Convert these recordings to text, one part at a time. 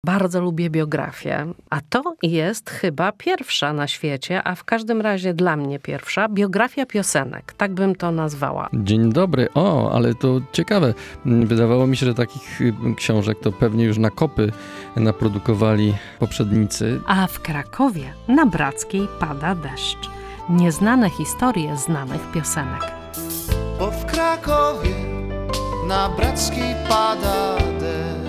Bardzo lubię biografię, a to jest chyba pierwsza na świecie, a w każdym razie dla mnie pierwsza, biografia piosenek. Tak bym to nazwała. Dzień dobry. O, ale to ciekawe. Wydawało mi się, że takich książek to pewnie już na kopy naprodukowali poprzednicy. A w Krakowie na Brackiej pada deszcz. Nieznane historie znanych piosenek. Bo w Krakowie na Brackiej pada deszcz.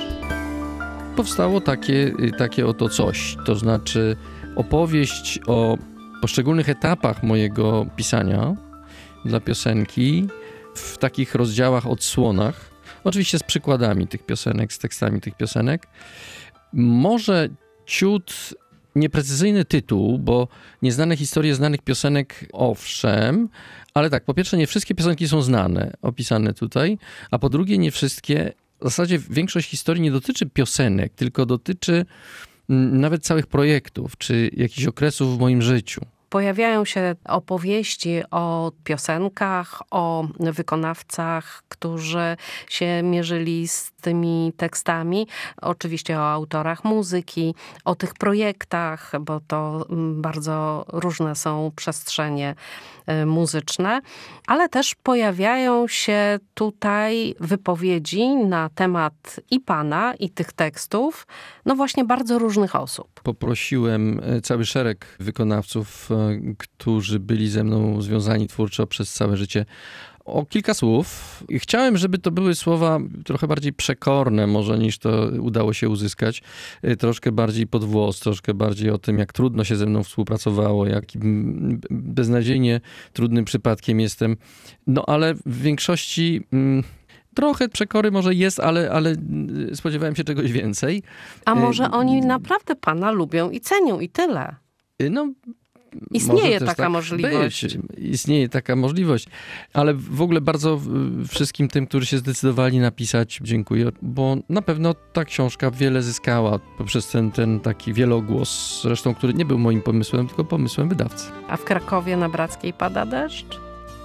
Powstało takie oto coś, to znaczy opowieść o poszczególnych etapach mojego pisania dla piosenki w takich rozdziałach, odsłonach, oczywiście z przykładami tych piosenek, z tekstami tych piosenek. Może ciut nieprecyzyjny tytuł, bo nieznane historie znanych piosenek, owszem, ale tak, po pierwsze nie wszystkie piosenki są znane, opisane tutaj, a po drugie nie wszystkie. W zasadzie większość historii nie dotyczy piosenek, tylko dotyczy nawet całych projektów, czy jakichś okresów w moim życiu. Pojawiają się opowieści o piosenkach, o wykonawcach, którzy się mierzyli z tymi tekstami. Oczywiście o autorach muzyki, o tych projektach, bo to bardzo różne są przestrzenie muzyczne. Ale też pojawiają się tutaj wypowiedzi na temat i pana, i tych tekstów, no właśnie bardzo różnych osób. Poprosiłem cały szereg wykonawców, którzy byli ze mną związani twórczo przez całe życie, o kilka słów. I chciałem, żeby to były słowa trochę bardziej przekorne może niż to udało się uzyskać. Troszkę bardziej pod włos, troszkę bardziej o tym, jak trudno się ze mną współpracowało, jakim beznadziejnie trudnym przypadkiem jestem. No ale w większości trochę przekory może jest, ale spodziewałem się czegoś więcej. A może oni naprawdę pana lubią i cenią i tyle? No, istnieje taka możliwość. Istnieje taka możliwość, ale w ogóle bardzo wszystkim tym, którzy się zdecydowali napisać, dziękuję, bo na pewno ta książka wiele zyskała poprzez ten taki wielogłos, zresztą, który nie był moim pomysłem, tylko pomysłem wydawcy. A w Krakowie na Brackiej pada deszcz?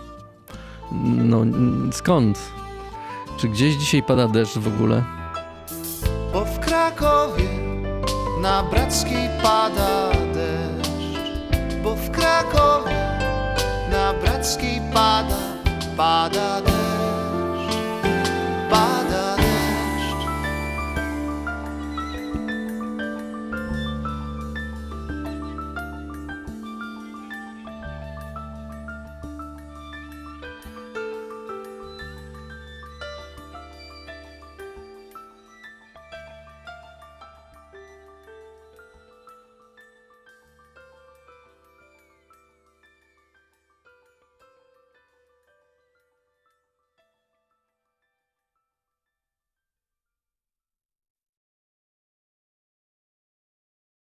No, skąd? Czy gdzieś dzisiaj pada deszcz w ogóle? Bo w Krakowie na Brackiej pada deszcz. Bo w Krakowie na Brackiej pada deszcz.